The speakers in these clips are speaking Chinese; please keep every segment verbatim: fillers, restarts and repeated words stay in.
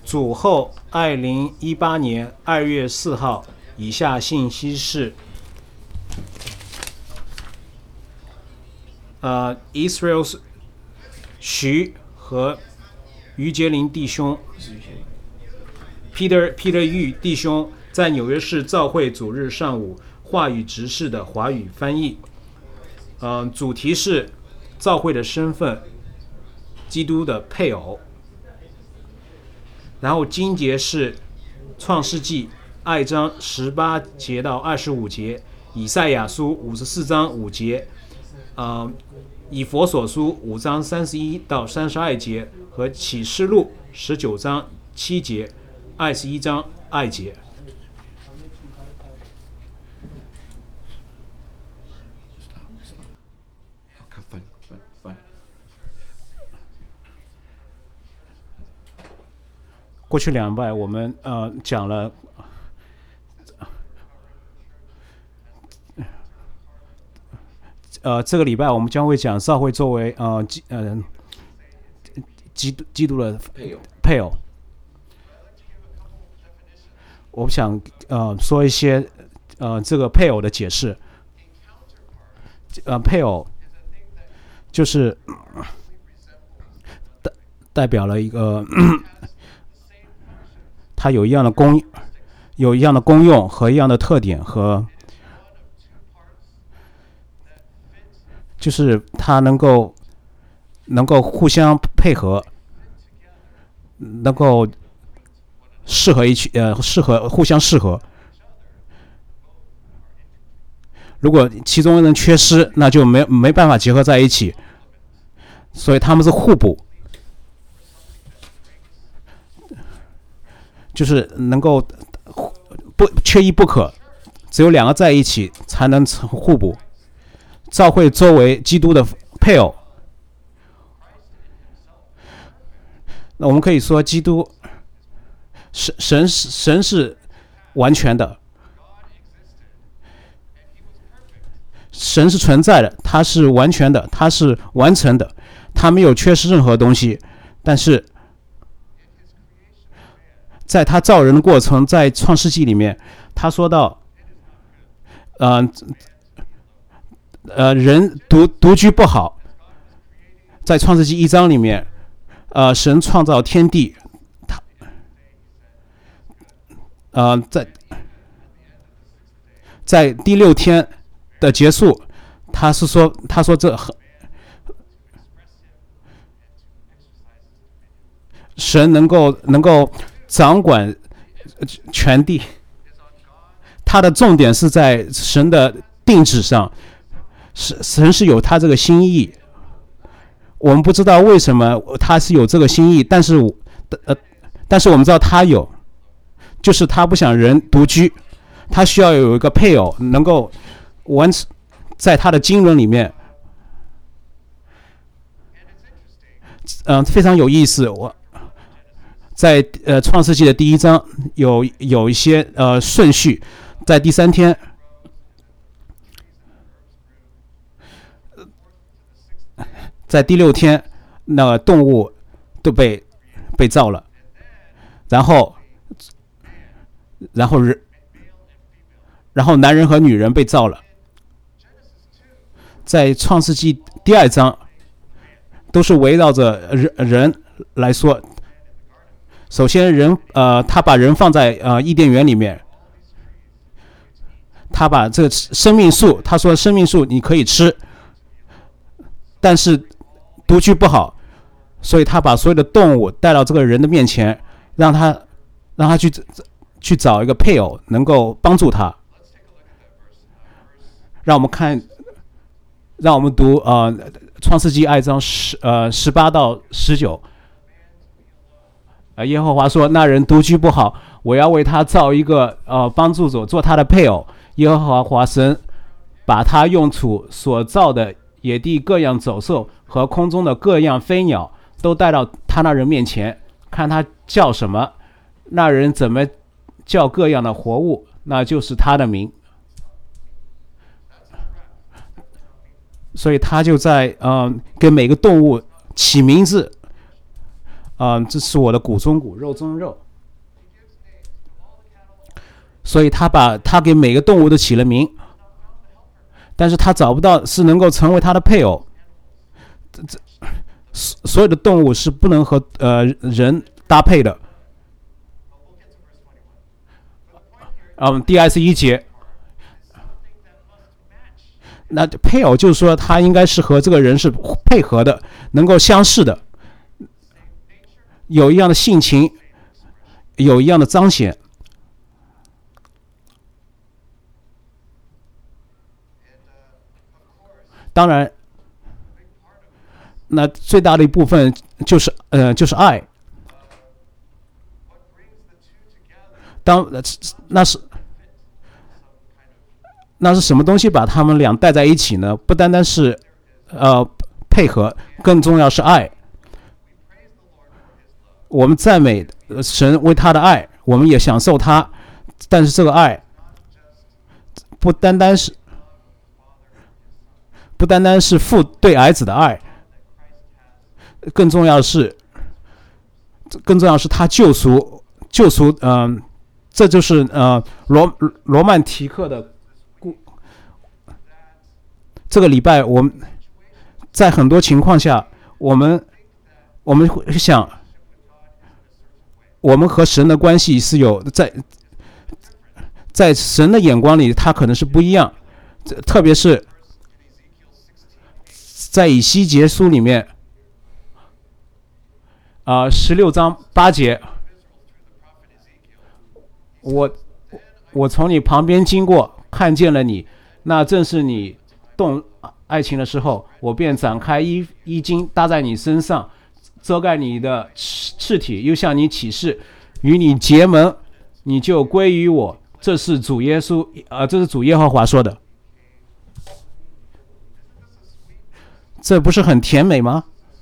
主后二零一八年二月四号，以下信息是：呃 ，Israel's 徐和于杰林弟兄 ，Peter Peter Yu 弟兄在纽约市教会主日上午话语执事的华语翻译。嗯、呃，主题是教会的身份，基督的配偶。然后经节是创世纪二章十八节到二十五节，以赛亚书五十四章五节，呃，以弗所书五章三十一到三十二节和启示录十九章七节，二十一章二节。过去两拜我们呃讲了，呃这个礼拜我们将会讲教会作为呃基呃基督基督的配偶。配偶。我想呃说一些呃这个配偶的解释。呃配偶就是代代表了一个。它有一样的功，有一样的功用和一样的特点，和就是它能够能够互相配合，能够适合一起呃适合互相适合。如果其中人缺失，那就没没办法结合在一起，所以他们是互补。就是能够不缺一不可，只有两个在一起才能互补。教会作为基督的配偶，那我们可以说，基督神神神是完全的，神是存在的，他是完全的，他是完成的，他没有缺失任何东西，但是。在他造人的过程，在创世纪里面，他说到，呃，呃，人独独居不好。在创世纪一章里面，呃，神创造天地，他，呃，在在第六天的结束，他是说，他说这神能够能够。掌管全地，他的重点是在神的定旨上，神是有他这个心意，我们不知道为什么他是有这个心意，但是呃，但是我们知道他有，就是他不想人独居，他需要有一个配偶能够完成在他的经纶里面，嗯、呃，非常有意思。我。在呃创世纪的第一章有有一些呃顺序，在第三天，在第六天，那个动物都被被造了，然后然后人，然后男人和女人被造了。在创世纪第二章，都是围绕着人人来说。首先人，人呃，他把人放在呃伊甸园里面，他把这个生命树，他说生命树你可以吃，但是独居不好，所以他把所有的动物带到这个人的面前，让他让他去去找一个配偶，能够帮助他。让我们看，让我们读呃创世纪二章十呃十八到十九。耶和华说：“那人独居不好，我要为他造一个呃帮助者，做他的配偶。耶和华神把他用土所造的野地各样走兽和空中的各样飞鸟都带到他那人面前，看他叫什么，那人怎么叫各样的活物，那就是他的名。所以他就在呃给每个动物起名字。” 啊、呃，这是我的骨中骨，肉中肉。所以他把他给每个动物都起了名，但是他找不到是能够成为他的配偶。这这所有的动物是不能和呃人搭配的。嗯，第二十一节，那配偶就是说他应该是和这个人是配合的，能够相似的，有一样的性情，有一样的彰显。当然，那最大的一部分就是呃就是爱。当那是那是什么东西把他们俩带在一起呢？不单单是呃配合，更重要是爱。我们赞美神为他的爱，我们也享受他，但是这个爱不单单是不单单是父对儿子的爱，更重要的是更重要的是他救赎救赎嗯、呃，这就是呃罗罗曼蒂克的故。这个礼拜我们在很多情况下，我们我们会想，我们和神的关系是有在在神的眼光里，他可能是不一样，特别是在以西结书里面，啊，十六章八节，我我从你旁边经过，看见了你，那正是你动爱情的时候，我便展开衣衣襟搭在你身上，遮盖你的赤体，又向你起誓，与你结盟，你就归于我。这是主耶稣，呃，这是主耶和华说的。这不是很甜美吗？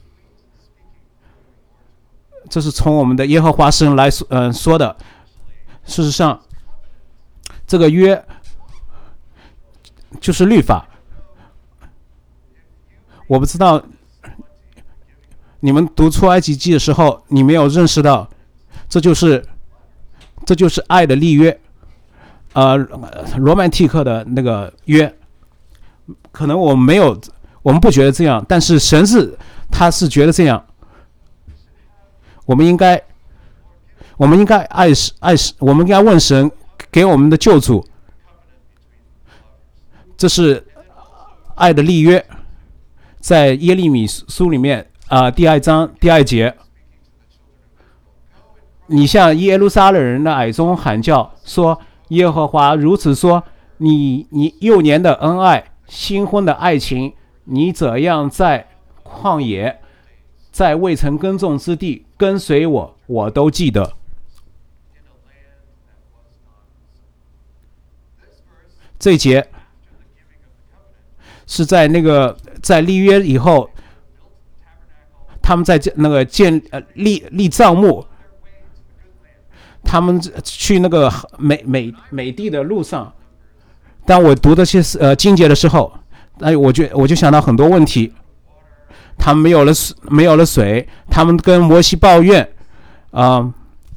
这是从我们的耶和华神来说、呃、说的。事实上，这个约就是律法。我不知道你们读出埃及记的时候，你没有认识到，这就是这就是爱的立约，呃，罗曼蒂克的那个约。可能我们没有，我们不觉得这样，但是神是他是觉得这样。我们应该，我们应该爱爱，我们应该问神给我们的救主。这是爱的立约，在耶利米书里面啊、呃，第二章第二节，你向耶路撒冷人的耳中喊叫，说：耶和华如此说，你你幼年的恩爱，新婚的爱情，你怎样在旷野，在未曾耕种之地跟随我，我都记得。这一节是在那个在立约以后，他们在那个建呃立立帐幕，他们去那个美美美地的路上。当我读这些呃经节的时候，哎，我就我就想到很多问题。他们没有了没有了水，他们跟摩西抱怨，啊、呃、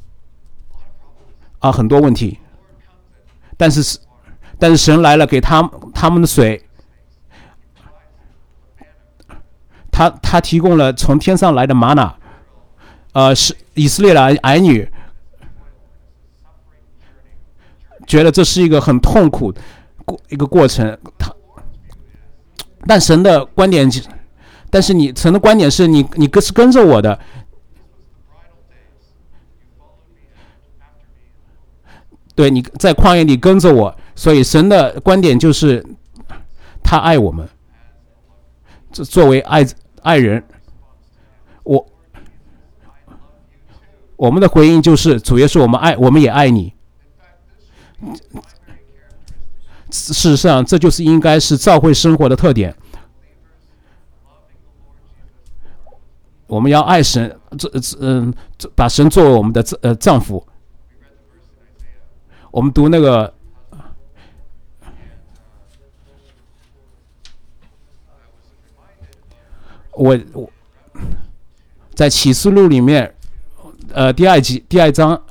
啊很多问题。但是但是神来了，给他们他们的水，他他提供了从天上来的玛瑙，呃，是以色列的儿女觉得这是一个很痛苦一个过程。他但神的观点，但是你神的观点是你你是跟着我的，对，你在旷野里跟着我，所以神的观点就是他爱我们，作为爱爱人，我我们的回应就是主耶稣，我们爱，我们也爱你。事实上，这就是应该是教会生活的特点。我们要爱神，这嗯，把神作为我们的呃丈夫。我们读那个，我我在启示录里面呃第二集第二章，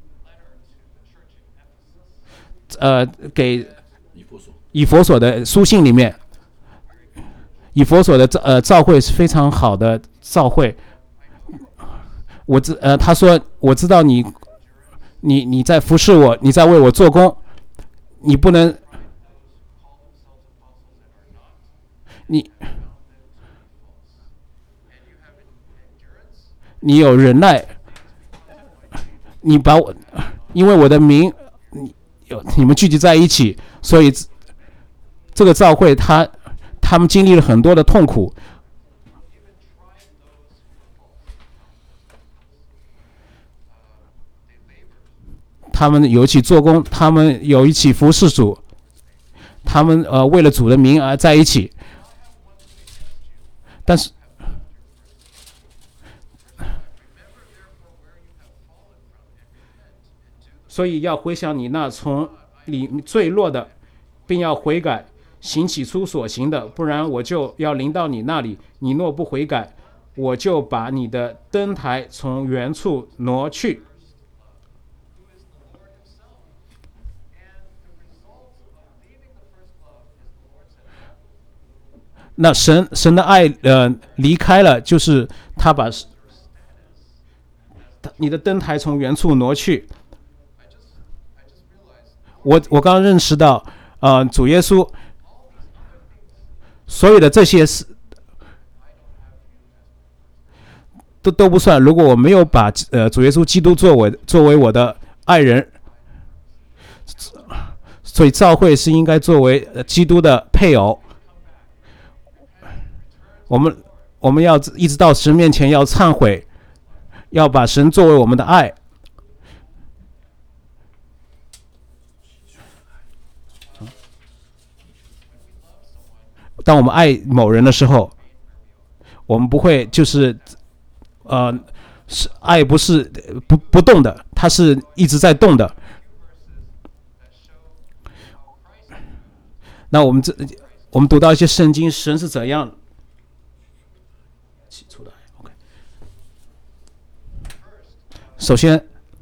呃给以弗所的书信里面，以弗所的呃教会是非常好的教会。我知呃他说我知道你你你在服侍我，你在为我做工，你不能你你有忍耐，你把我因为我的名你你们聚集在一起，所以这个教会他他们经历了很多的痛苦。他们有一起做工，他们有一起服侍主，他们呃为了主的名而在一起。但是，所以要回想你那从里坠落的，并要悔改，行起初所行的，不然我就要临到你那里。你若不悔改，我就把你的灯台从原处挪去。那神神的爱呃离开了，就是他把你的灯台从原处挪去。我我刚认识到，呃，主耶稣所有的这些事都都不算。如果我没有把呃主耶稣基督作为作为我的爱人，所以教会是应该作为基督的配偶。我们我们要一直到神面前要忏悔，要把神作为我们的爱。当我们爱某人的时候，我们不会就是呃是爱不是不不动的，它是一直在动的。那我们这我们读到一些圣经，神是怎样起初的爱 ？OK。首先，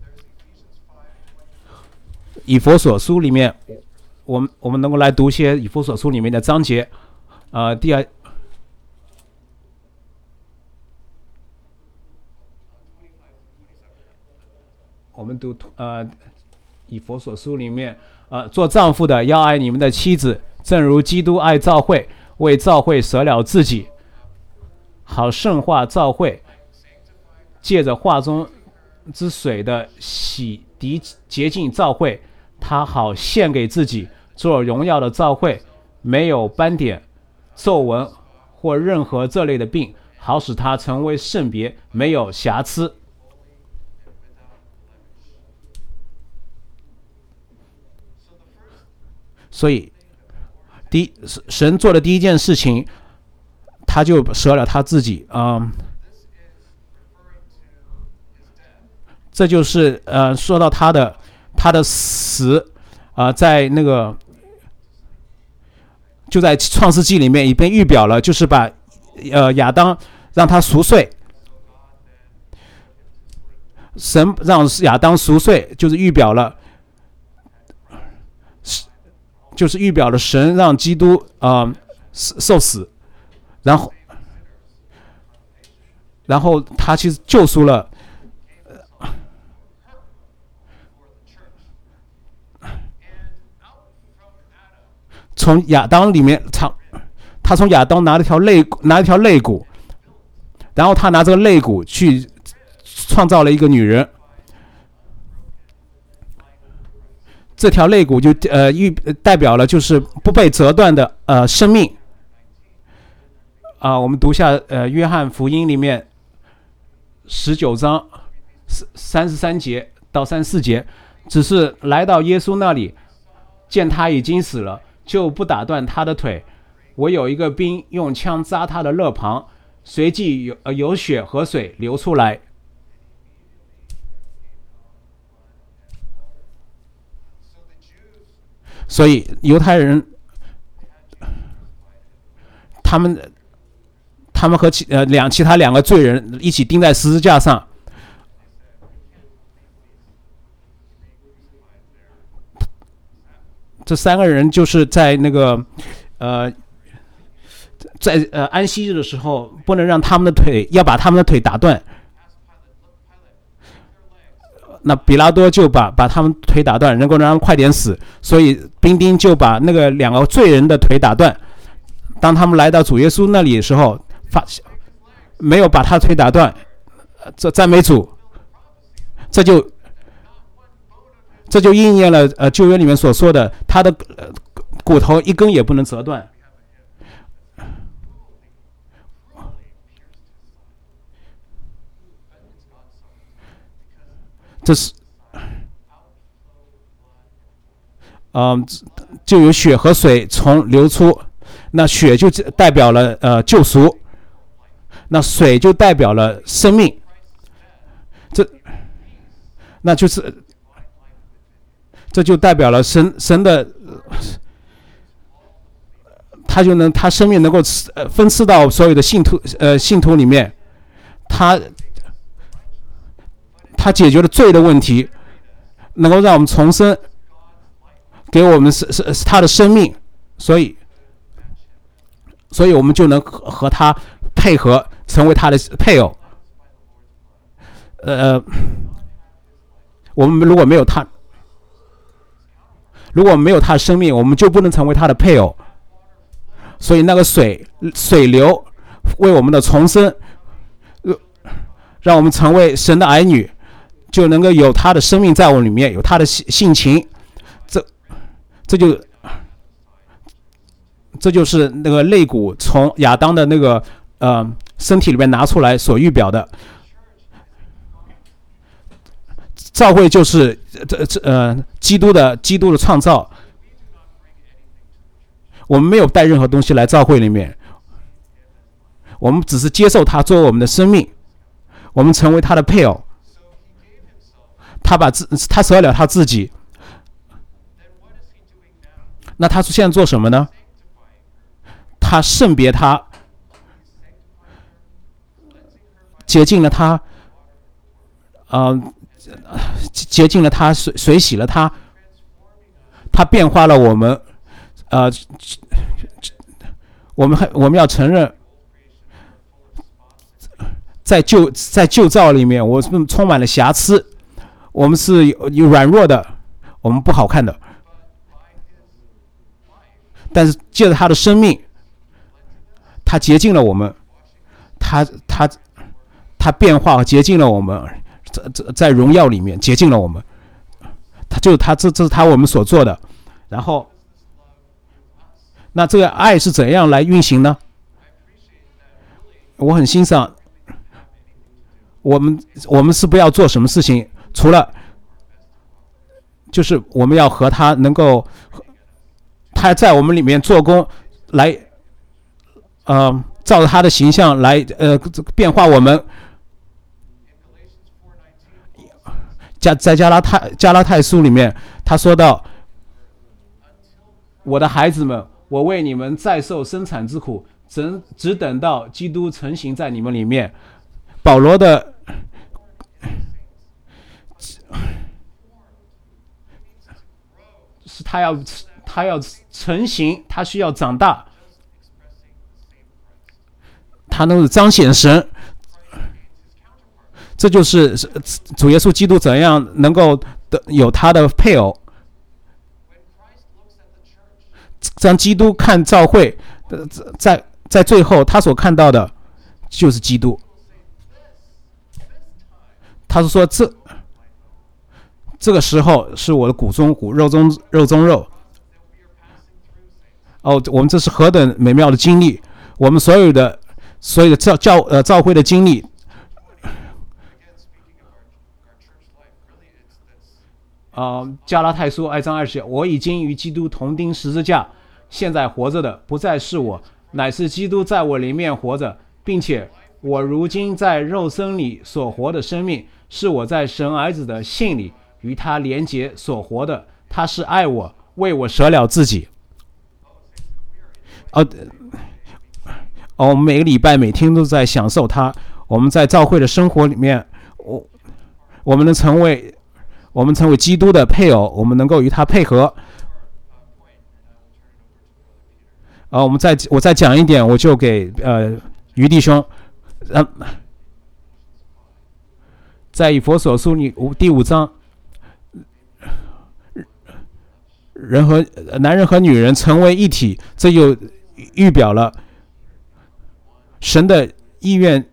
以弗所书里面，我们我们能够来读一些以弗所书里面的章节。呃，第二，我们读呃以弗所书里面，呃，做丈夫的要爱你们的妻子，正如基督爱教会，为教会舍了自己，好圣化教会，借着化中之水的洗涤洁净教会，他好献给自己，做荣耀的教会，没有斑点、皱纹或任何这类的病，好使他成为圣别，没有瑕疵。所以，第一，神做的第一件事情，他就舍了他自己啊、嗯。这就是呃，说到他的他的死啊、呃，在那个就在创世纪里面已经预表了，就是把呃亚当让他赎罪，神让亚当赎罪，就是预表了。就是预表了神让基督啊、呃、受死，然后，然后他其实救赎了，从亚当里面，他他从亚当拿了条肋拿了条肋骨，然后他拿这个肋骨去创造了一个女人。这条肋骨就呃预代表了就是不被折断的呃生命啊、呃。我们读下呃约翰福音里面十九章三十三节到三十四节，只是来到耶稣那里，见他已经死了，就不打断他的腿。我有一个兵用枪扎他的肋旁，随即有、呃、有血和水流出来。所以犹太人，他们他们和其呃两其他两个罪人一起钉在十字架上， 这三个人就是在那个呃，在呃安息日的时候，不能让他们的腿，要把他们的腿打断。那比拉多就把把他们腿打断，能够让他们快点死，所以兵丁就把那个两个罪人的腿打断。当他们来到主耶稣那里的时候，发没有把他腿打断，这赞美主，这就这就应验了呃旧约里面所说的，他的、呃、骨头一根也不能折断。这是，嗯，就有血和水从流出，那血就代表了呃救赎，那水就代表了生命，这，那就是这就代表了神神的，他就能他生命能够呃分赐到所有的信徒呃信徒里面，他。他解决了罪的问题，能够让我们重生，给我们是是是他的生命，所以，所以我们就能和和他配合，成为他的配偶。呃，我们如果没有他，如果没有他的生命，我们就不能成为他的配偶。所以那个水水流为我们的重生，让我们成为神的儿女。就能够有他的生命在我里面，有他的性情，这这就这就是那个肋骨从亚当的那个呃身体里面拿出来所预表的。教会就是这这呃基督的基督的创造，我们没有带任何东西来教会里面，我们只是接受他作为我们的生命，我们成为他的配偶。他把自他舍了他自己，那他现在做什么呢？他圣别他，洁净了他，呃，洁净了他，水水洗了他，他变化了我们，呃，我们还我们要承认，在旧在旧造里面，我们充满了瑕疵。我们是有有软弱的，我们不好看的，但是借着他的生命，他洁净了我们，他他他变化和洁净了我们，在在荣耀里面洁净了我们，他就是他这这是他我们所做的。然后，那这个爱是怎样来运行呢？我很欣赏，我们我们是不要做什么事情。除了，就是我们要和他能够，他在我们里面做工，来，呃，照着他的形象来，呃，变化我们。加在加拉太加拉太书里面，他说到：“我的孩子们，我为你们再受生产之苦，只只等到基督成型在你们里面。”保罗的。是他要他要成型，他需要长大，他能够彰显神，这就是主耶稣基督怎样能够有他的配偶。当基督看教会，在在最后他所看到的就是基督。他是说这。这个时候是我的骨中骨，肉中肉中肉。哦，我们这是何等美妙的经历！我们所有的所有的教教呃教会的经历，啊、呃，加拉太书二章二十节，我已经与基督同钉十字架，现在活着的不再是我，乃是基督在我里面活着，并且我如今在肉身里所活的生命，是我在神儿子的信里。与他连结所活的，他是爱我，为我舍了自己。哦，哦，我们每个礼拜每天都在享受他。我们在教会的生活里面，我我们能成为我们成为基督的配偶，我们能够与他配合。 啊，我们再我再讲一点，我就给呃于弟兄，呃，在以弗所书里第五章，人和男人和女人成为一体，这就预表了神的意愿。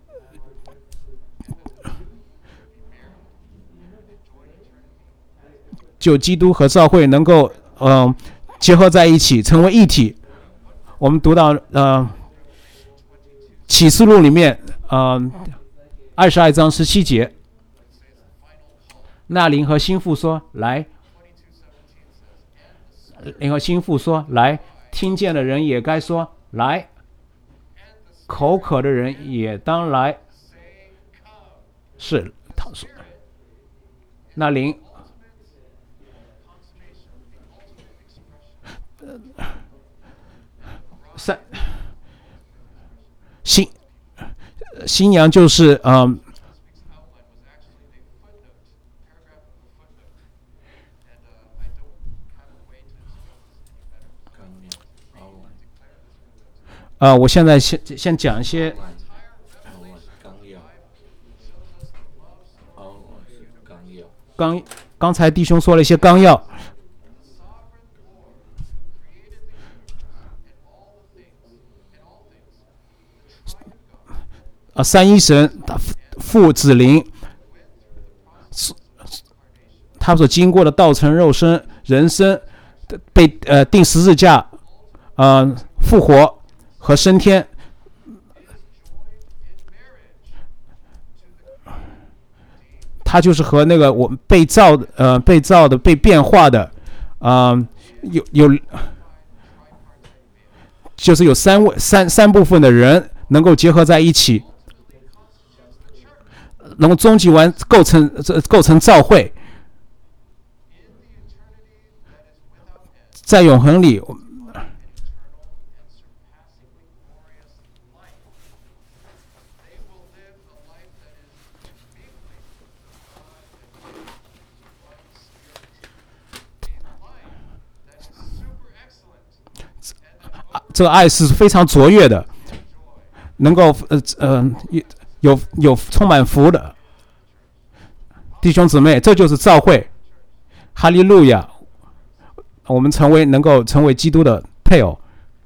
就基督和教会能够嗯、呃、结合在一起，成为一体。我们读到呃启示录里面呃二十二章十七节，那灵和心腹说来，灵和心腹说来，听见的人也该说来，口渴的人也当来。是他说，那灵。三新新娘就是嗯，呃，我现在先先讲一些刚刚才弟兄说了一些纲要。啊，三一神父子灵，他所经过的道成肉身人生，被呃钉十字架，呃复活和升天，他就是和那个我们被造的呃被造的被变化的，啊、呃、有有就是有三位三三部分的人能够结合在一起。能够终极完构成构成教会，在永恒里，这个爱是非常卓越的，能够呃呃有有充满福的弟兄姊妹，这就是教会。哈利路亚！我们成为能够成为基督的配偶。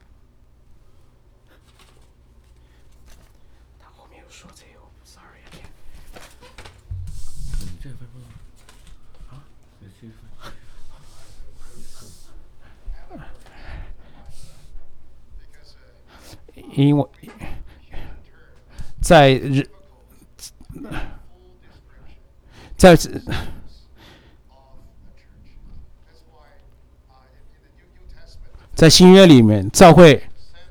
他后面有说这个 ，sorry。你这份不啊？因为在日。在在新约里面，教会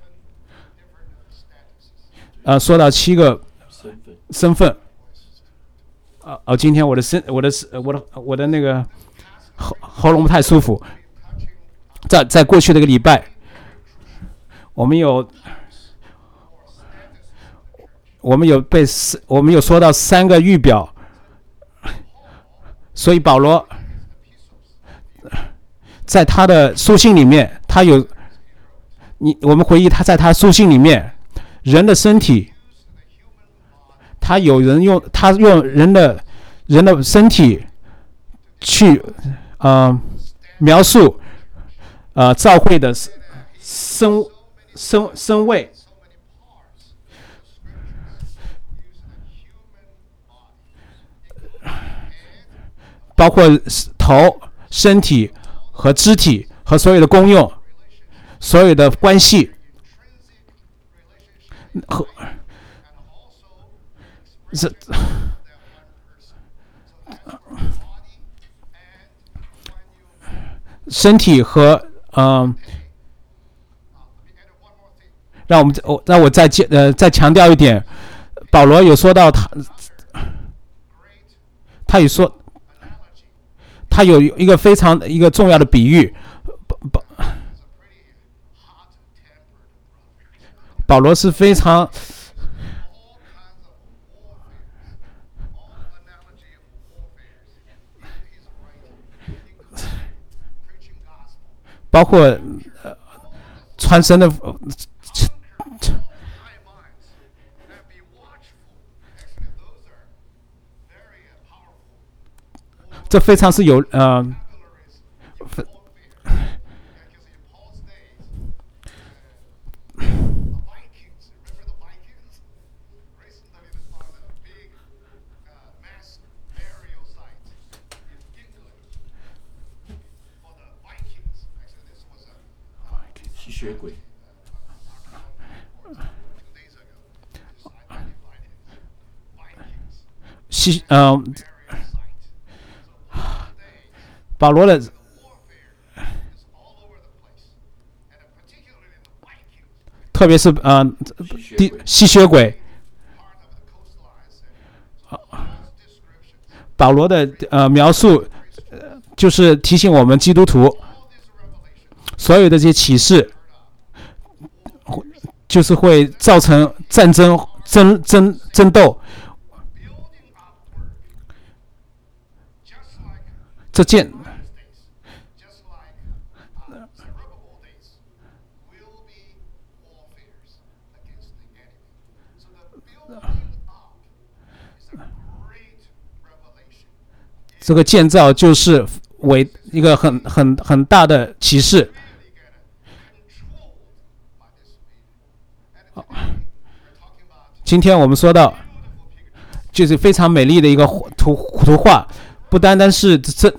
呃说到七个身份，啊哦，今天我的身我的我的我的那个喉喉咙不太舒服，在在过去的一个礼拜，我们有我们有被我们有说到三个预表。所以保罗在他的书信里面，他有你我们回忆他在他书信里面，人的身体，他有人用他用人的人的身体去呃描述呃教会的身身身位，包括头、身体和肢体和所有的功用，所有的关系和这身体和嗯、呃，让我们我让我再呃再强调一点，保罗有说到他，他有说。他有一个非常一个重要的比喻，保保罗是非常包括传神的。这非常是有呃， 吸血鬼。 吸呃，保罗的，特别是呃，第吸血鬼，保罗的呃描述，就是提醒我们基督徒，所有的这些启示，就是会造成战争、争争争斗。这件，这个建造就是为一个很很很大的启示。今天我们说到，就是非常美丽的一个图图画，不单单是这。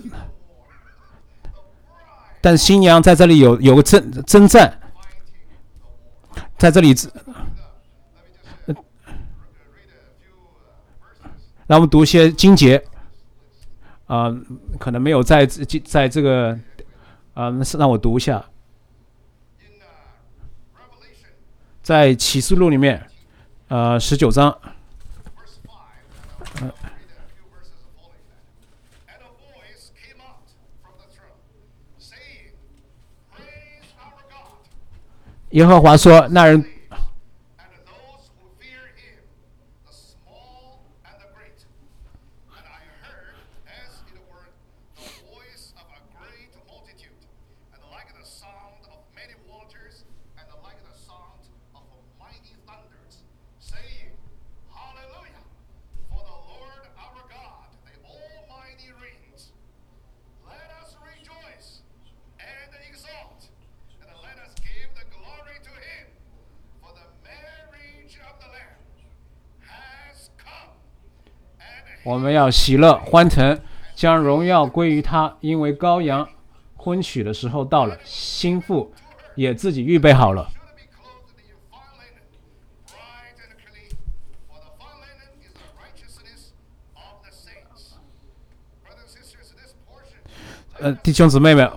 但新娘在这里有有个征征战，在这里，让我们读一些经节，啊、呃，可能没有在在这个，啊、呃，让我读一下，在启示录里面，呃，十九章，呃耶和华说：“那人我们要喜乐欢腾，将荣耀归于他，因为羔羊婚娶的时候到了，新妇也自己预备好了。”呃，弟兄姊妹们，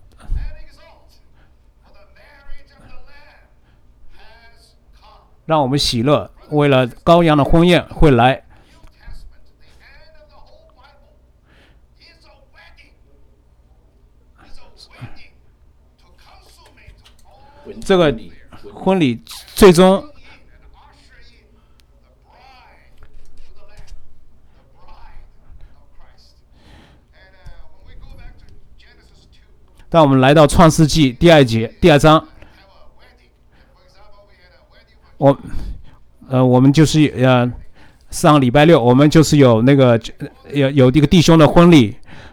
让我们喜乐，为了羔羊的婚宴会来。这个婚礼最终当我们来到创世纪第二节第二章，我呃我们就是呃上礼拜六我们就是有那个有有一个弟兄的婚礼，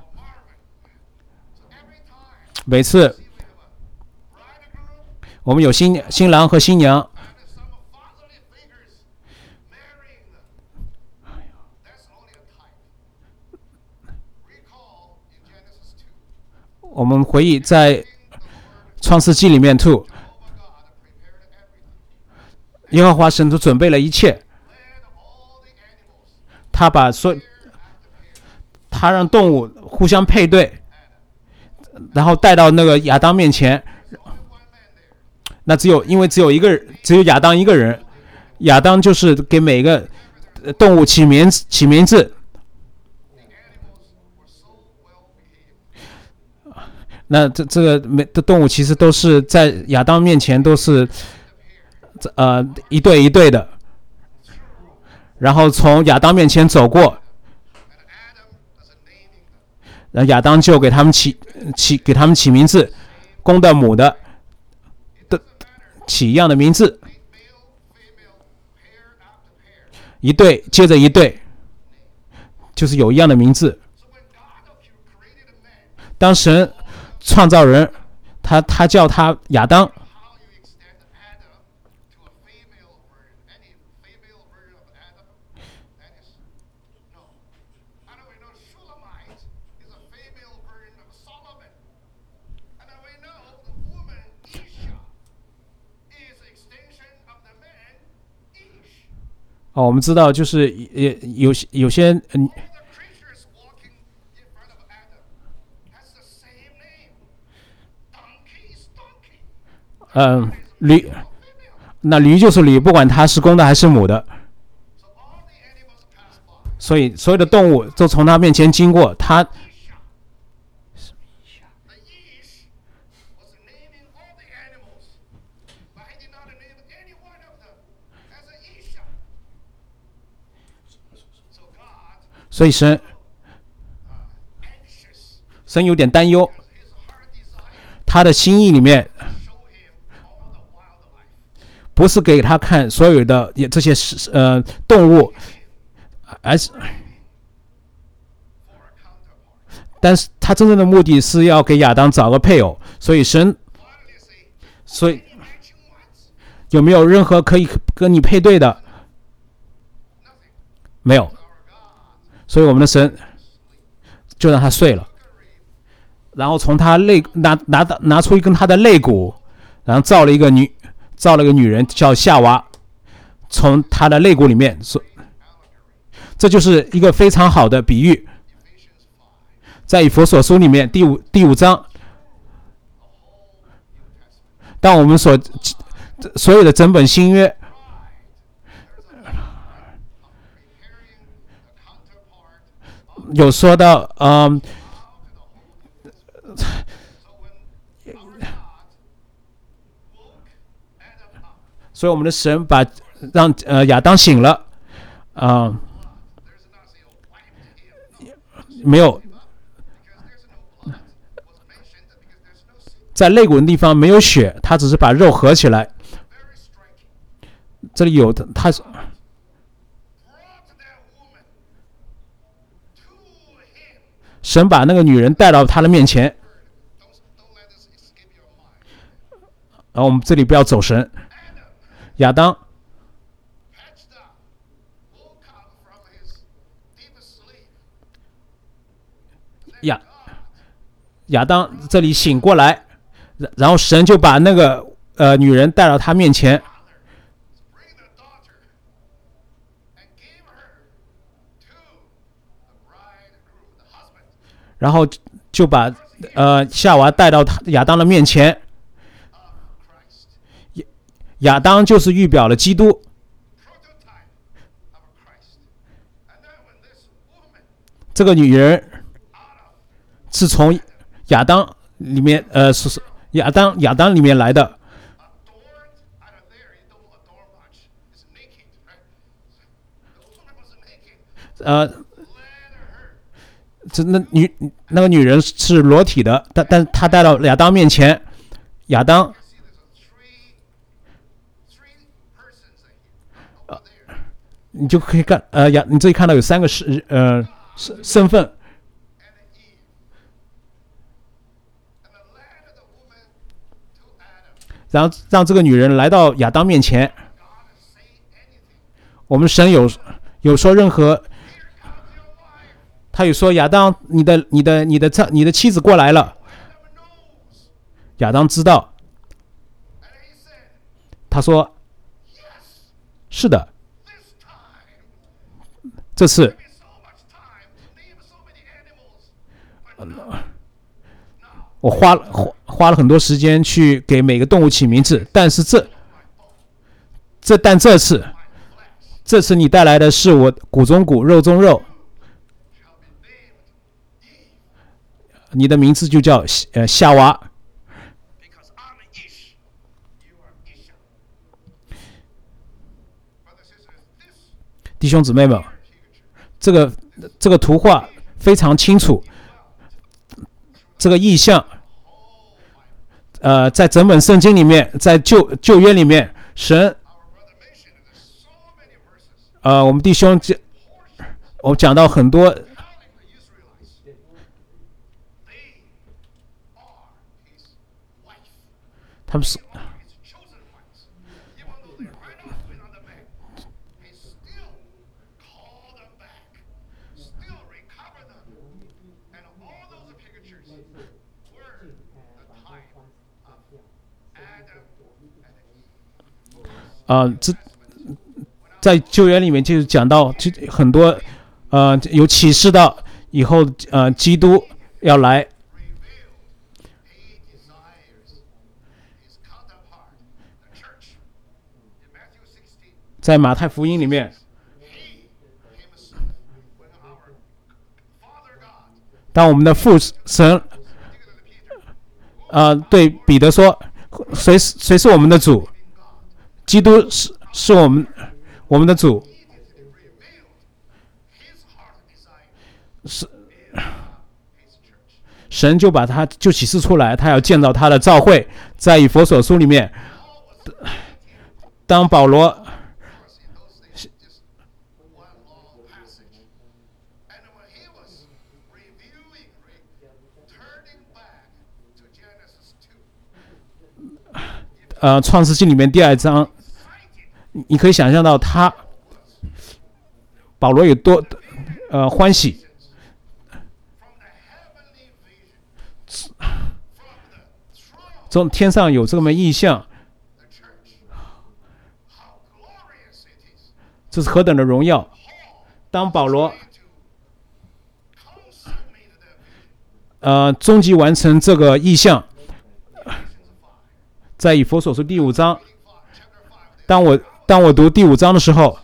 每次我们有新新郎和新娘，我们回忆在创世纪里面 ，two， 耶和华神都准备了一切，他把所他让动物互相配对，然后带到那个亚当面前。那只有因为只有一个只有亚当一个人，亚当就是给每个动物起名起名字。那这这个每的动物其实都是在亚当面前都是呃一对一对的，然后从亚当面前走过，然后亚当就给他们起起给他们起名字，公的母的。 起一样的名字，一对接着一对，就是有一样的名字。当神创造人，他他叫他亚当。哦，我们知道，就是也有有些嗯，嗯，驴，那驴就是驴，不管它是公的还是母的，所以所有的动物都从它面前经过，它所以神神有点担忧，他的心意里面不是给他看所有的这些呃动物，而是，但是他真正的目的是要给亚当找个配偶，所以神，所以有没有任何可以跟你配对的？没有。所以我们的神就让他睡了，然后从他肋拿拿拿出一根他的肋骨，然后造了一个女造了一个女人叫夏娃，从他的肋骨里面，这就是一个非常好的比喻。在以弗所书里面第五第五章，当我们所所有的整本新约。有说到，嗯，所以我们的神把让呃亚当醒了，啊、呃，没有在肋骨的地方没有血，他只是把肉合起来。这里有的，他神把那个女人带到他的面前，然后我们这里不要走神。亚当，亚亚当这里醒过来，然后神就把那个呃女人带到他面前，然后就把呃夏娃带到亚当的面前。亚当就是预表了基督。这个女人是从亚当里面呃是亚当亚当里面来的。呃，这那女那个女人是裸体的，但但她带到亚当面前，亚当，呃，你就可以看呃亚你这里看到有三个是呃身身份。然后让这个女人来到亚当面前。我们神有有说任何，他有说亚当，你的你的你的你的妻子过来了。亚当知道，他说是的，这次我花了花花了很多时间去给每个动物起名字，但是这这但这次这次你带来的是我骨中骨肉中肉，你的名字就叫呃夏娃。弟兄姊妹们，这个这个图画非常清楚，这个意象。 呃，在整本圣经里面，在旧旧约里面，神，呃，我们弟兄讲，我讲到很多，他们是。啊、呃，这在旧约里面就是讲到，就很多，呃，有启示到以后，呃，基督要来。在马太福音里面，当我们的父神，呃，对彼得说，谁谁是我们的主？基督是是我们我们的主，是神就把他就启示出来，他要建造他的教会。在以弗所书里面，当保罗呃创世纪里面第二章，你可以想象到他保罗有多呃欢喜。从天上有这么异象，这是何等的荣耀！当保罗呃终极完成这个异象，在以弗所书第五章，当我当我读第五章的时候，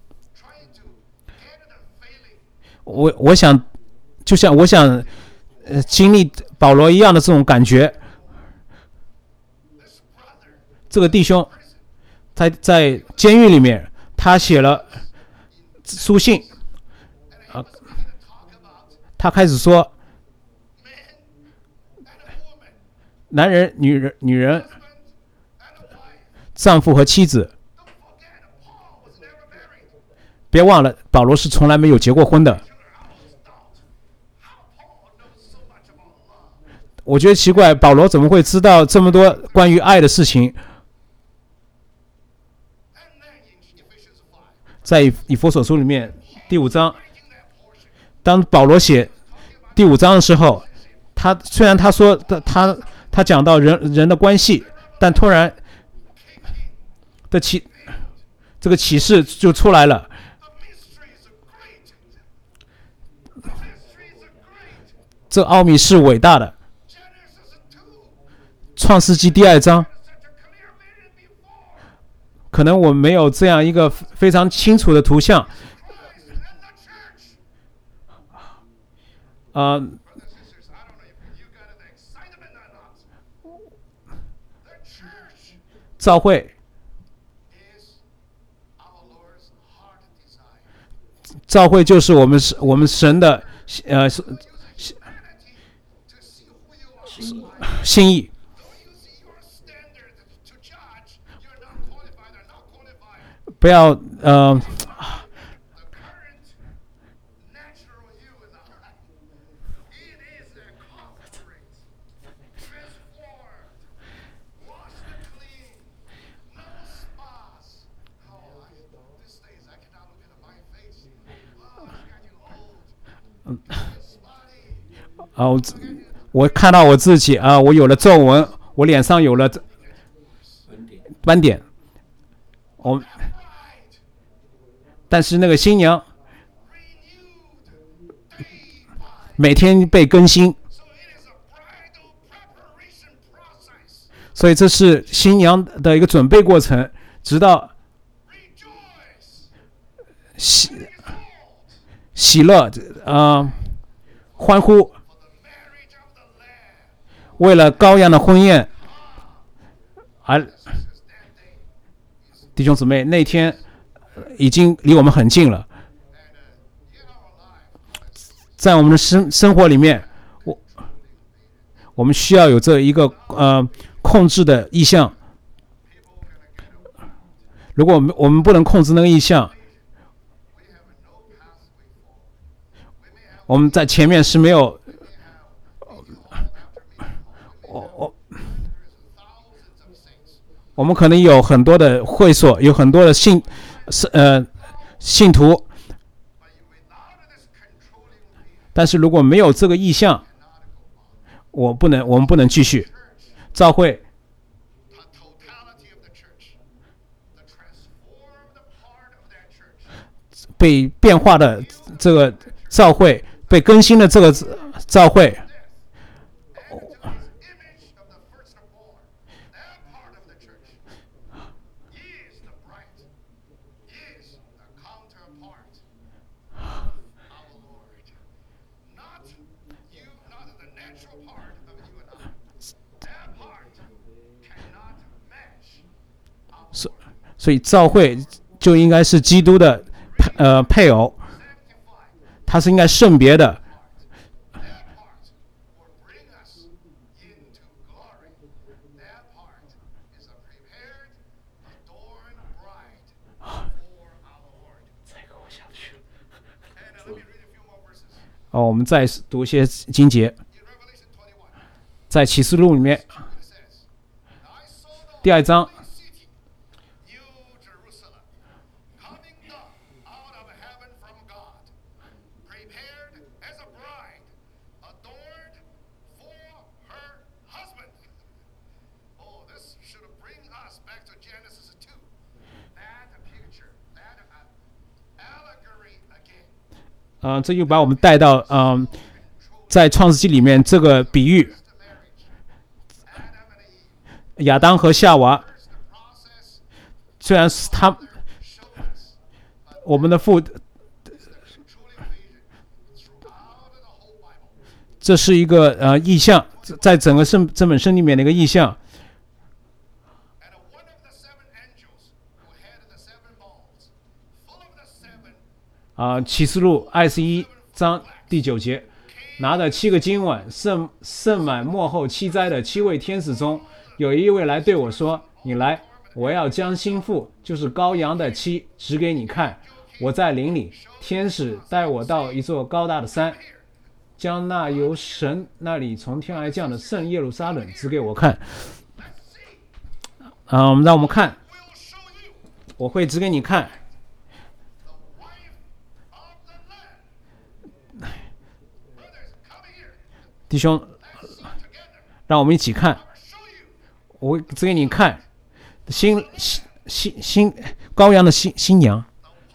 我我想就像我想呃经历保罗一样的这种感觉。这个弟兄在在监狱里面，他写了书信，啊，他开始说，男人、女人、女人、丈夫和妻子，别忘了，保罗是从来没有结过婚的。我觉得奇怪，保罗怎么会知道这么多关于爱的事情？在以弗所书里面第五章，当保罗写第五章的时候，他虽然他说他他他讲到人人的关系，但突然的启这个启示就出来了。这奥秘是伟大的。创世纪第二章，可能我们没有这样一个非常清楚的图像，啊、呃，教会，教会就是我们我们神的呃心意。不要呃，嗯，啊，我我看到我自己啊，我有了皱纹，我脸上有了斑点，我。但是那个新娘每天被更新，所以这是新娘的一个准备过程，直到喜喜乐啊、呃、欢呼，为了羔羊的婚宴而弟兄姊妹，那天已经离我们很近了。在我们的生生活里面，我我们需要有这一个呃控制的意象，如果我们我们不能控制那个意象，我们在前面是没有，我我我们可能有很多的会所，有很多的信是呃信徒，但是如果没有这个意象，我不能，我们不能继续。教会被变化的这个教会，被更新的这个教会，所以教会就应该是基督的呃配偶，他是应该圣别的。哦，我们再读一些经节，在启示录里面第二章。呃，这就把我们带到嗯、呃，在创世纪里面这个比喻，亚当和夏娃，虽然是他，我们的父，这是一个呃意象，在整个圣这本圣里面的一个意象。啊、呃，启示录二十一章第九节，拿着七个金碗，盛盛满末后七灾的七位天使中，有一位来对我说：“你来，我要将新妇，就是羔羊的妻，指给你看。”我在林里，天使带我到一座高大的山，将那由神那里从天而降的圣耶路撒冷指给我看。嗯，让我们看，我会指给你看。弟兄，让我们一起看，我指给你看，新新新羔羊的新新娘，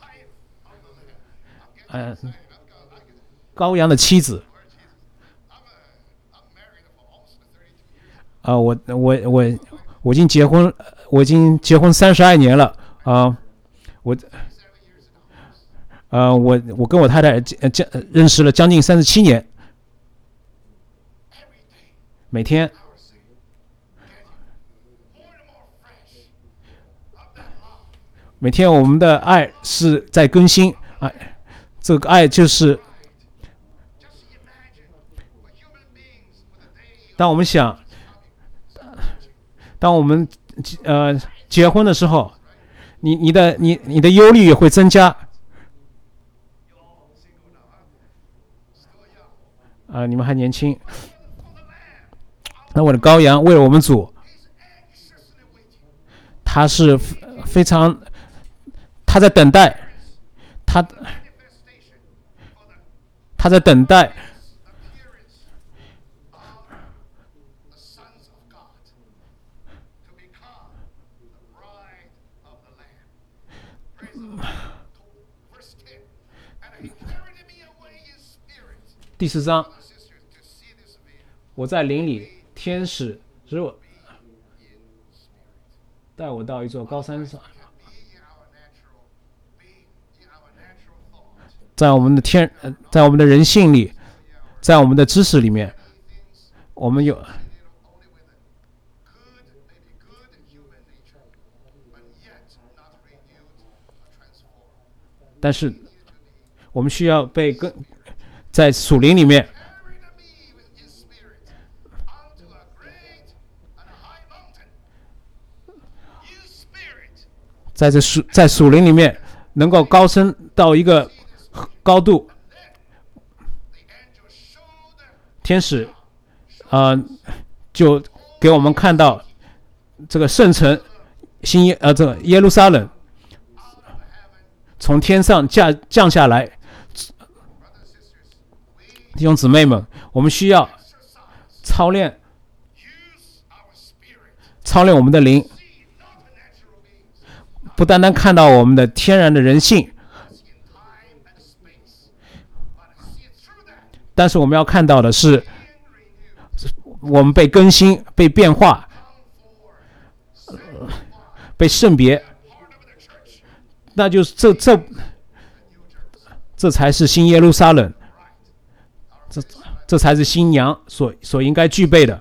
呃，羔羊的妻子。啊、呃，我我我我已经结婚，我已经结婚三十二年了啊、呃，我，呃，我我跟我太太将认识了将近三十七年。每天，每天我们的爱是在更新啊，这个爱就是，当我们想，当我们呃结婚的时候，你你的你你的忧虑也会增加。啊、呃，你们还年轻。那我的羔羊为了我们主，他是非常，他在等待，他他在等待，第四章，我在林里。天使使我带我到一座高山上，在我们的天，在我们的人性里，在我们的知识里面，我们有，但是我们需要被跟在属灵里面。 在这属在属灵里面能够高升到一个高度。天使，呃，就给我们看到这个圣城新耶呃这个耶路撒冷从天上降降下来。弟兄姊妹们，我们需要操练操练我们的灵，不单单看到我们的天然的人性，但是我们要看到的是我们被更新、被变化、被圣别，那就是这这这才是新耶路撒冷，这这才是新娘所所应该具备的。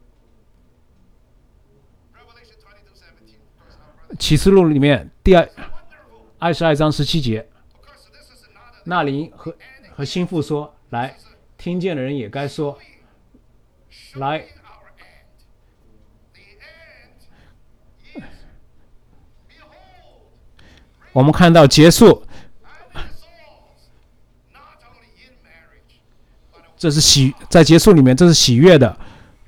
启示录里面第二二十二章十七节，那灵和和心腹说：“来，听见的人也该说，来。”我们看到结束，这是喜在结束里面，这是喜悦的。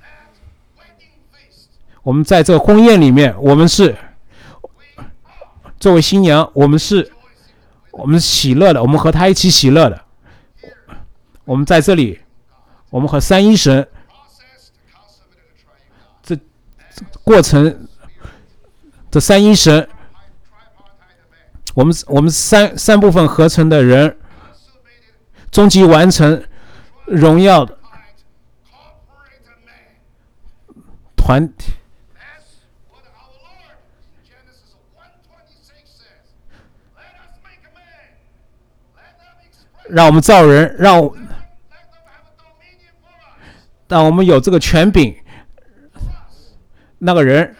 我们在这个婚宴里面，我们是作为新娘，我们是我们是喜乐的，我们和他一起喜乐的。我们在这里，我们和三一神这过程，这三一神，我们我们三三部分合成的人，终极完成荣耀的团体。让我们造人，让我让我们有这个权柄。那个人，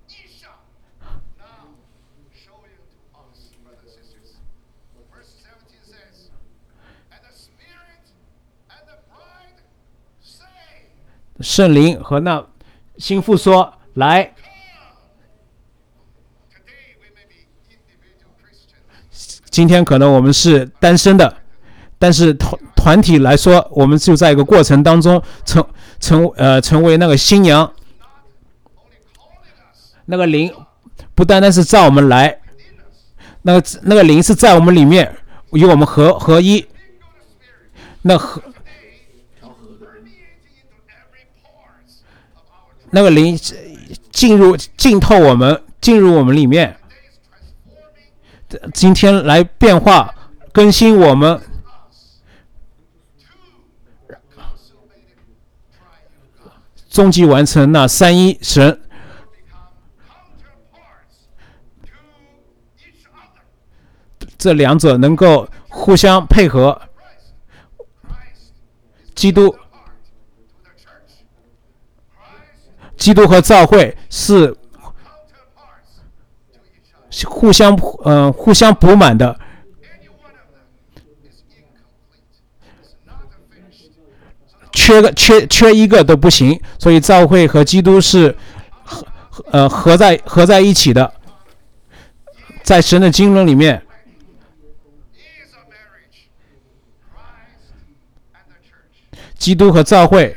圣灵和那心腹说：“来。”今天可能我们是单身的。但是团团体来说，我们就在一个过程当中成成呃成为那个新娘，那个灵不单单是召我们来，那个那个灵是在我们里面与我们合合一，那合那个灵进入浸透我们，进入我们里面，今天来变化更新我们。终极完成那三一神，这两者能够互相配合。基督，基督和教会是互相嗯、呃、互相补满的。缺个缺缺一个都不行，所以教会和基督是合呃合在合在一起的。在神的经纶里面，基督和教会，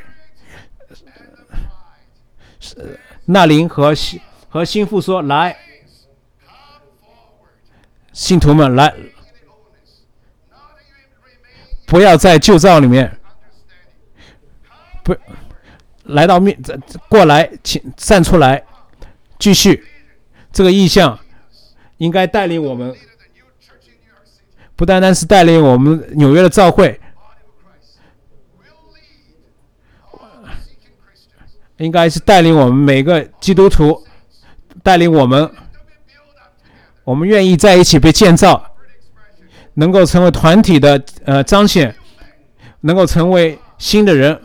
那灵和和心腹说：“来，信徒们来，不要在旧造里面。”不，来到面过来，请站出来，继续。这个意象应该带领我们，不单单是带领我们纽约的教会，应该是带领我们每个基督徒，带领我们，我们愿意在一起被建造，能够成为团体的呃彰显，能够成为新的人。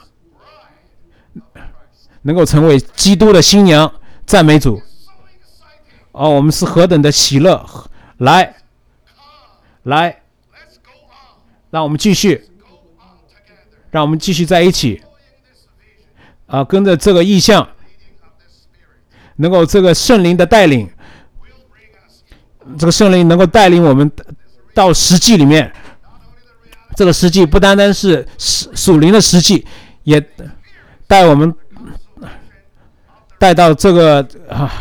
能够成为基督的新娘，赞美主。哦，我们是何等的喜乐！来，来，让我们继续，让我们继续在一起。啊，跟着这个意象，能够这个圣灵的带领， 这个圣灵能够带领我们到实际里面。这个实际不单单是属灵的实际，也带我们带到这个啊，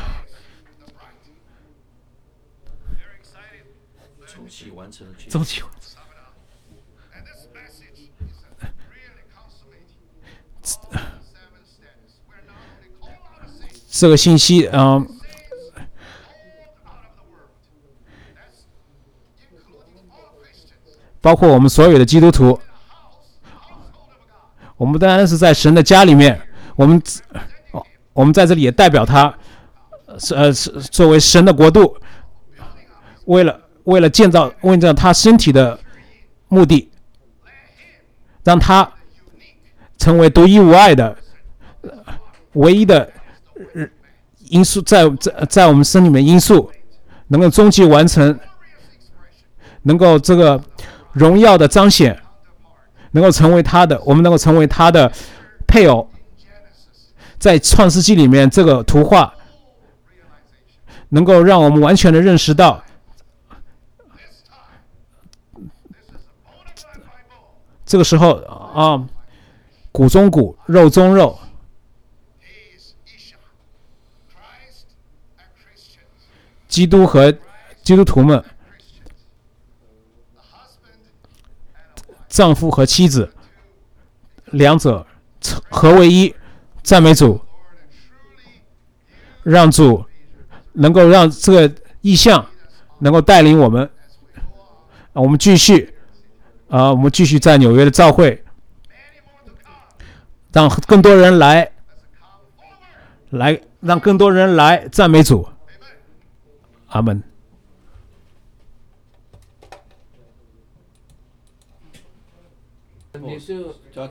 终期完成了决终极。这个信息，嗯、呃，包括我们所有的基督徒，我们当然是在神的家里面，我们我们在这里也代表他，呃，作为神的国度，为了为了建造为了他身体的目的，让他成为独一无二的、唯一的因素，在在在我们身里面因素，能够终极完成，能够这个荣耀的彰显，能够成为他的，我们能够成为他的配偶。在创世纪里面，这个图画能够让我们完全的认识到，这个时候啊，骨中骨，肉中肉。基督和基督徒们，丈夫和妻子，两者合为一，赞美主，让主能够让这个意象能够带领我们，我们继续啊，我们继续在纽约的教会，让更多人来，来让更多人来赞美主。阿门。 你是